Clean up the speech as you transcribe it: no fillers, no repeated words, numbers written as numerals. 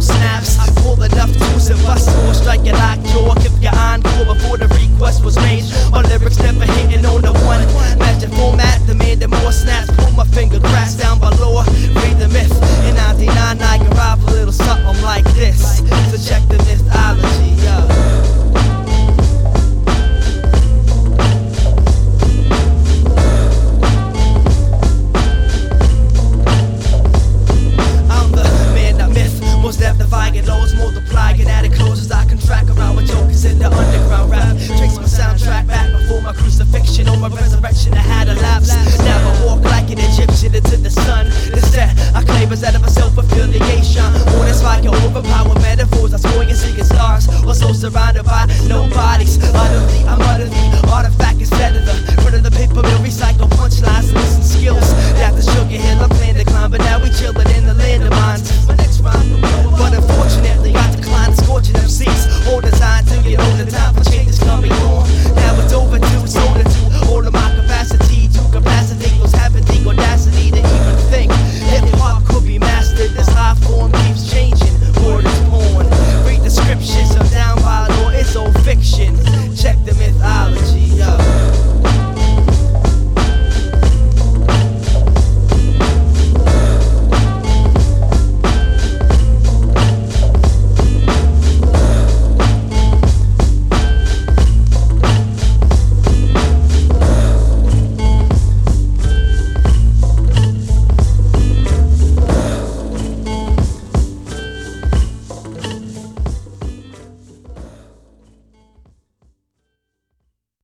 snaps. Pull enough tools and bust more, strike it like chalk. If your encore before the request was made, or lyrics never hitting on the one. Magic format demanding more snaps. Pull my finger grass down below. Read the myth. In 99 I can rap a little something like this. So check the mythology, Defying lows, multiplying at it closes. I can track around with jokers in the underground rap. Trace my soundtrack back before my crucifixion. On my resurrection I had a lapse. Now I walk like an Egyptian into the sun. Instead I claim as that of a self-affiliation. All this fire overpower metaphors. I score you seeing stars. Also surrounded by